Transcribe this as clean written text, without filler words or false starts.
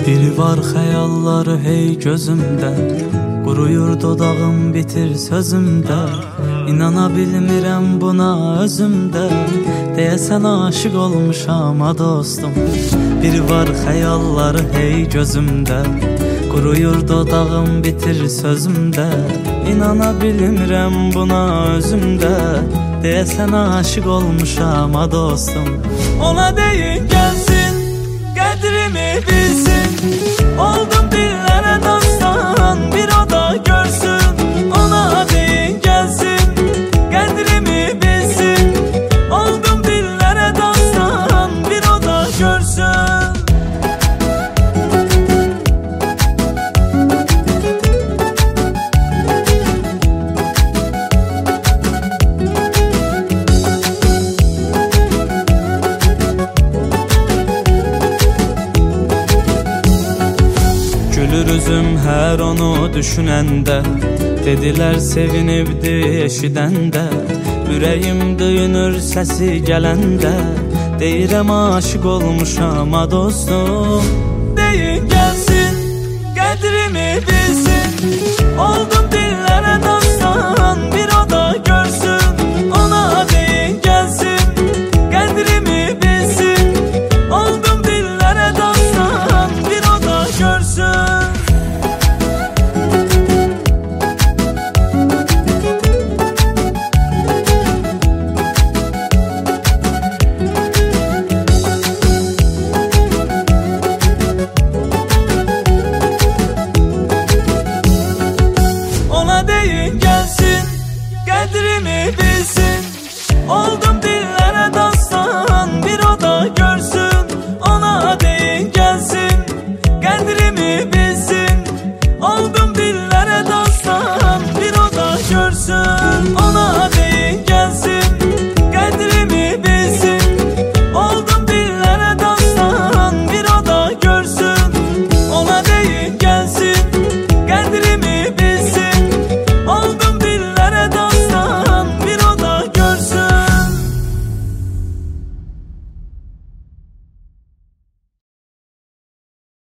Biri var xəyalları hey gözümdə, quruyur dodağım bitir sözümdə. İnana bilmirəm buna özümdə, deyəsən aşık olmuşam ha dostum. Biri var xəyalları hey gözümdə, quruyur dodağım bitir sözümdə. İnana bilmirəm buna özümdə, deyəsən aşık olmuşam ha dostum. Ona deyin gəlsin, qədrimi bilsin, oldum dillərə dastan, bir o da görsün. Ona deyin gəlsin, qədrimi bilsin, oldum dillərə dastan, bir o da görsün. Gülür üzüm hər onu düşünəndə, dedilər sevinibdi eşidəndə. Ürəyim döyünür səsi gələndə, deyirəm aşık olmuşam ha dostum. Deyin gəlsin, qədrimi bilsin, oldum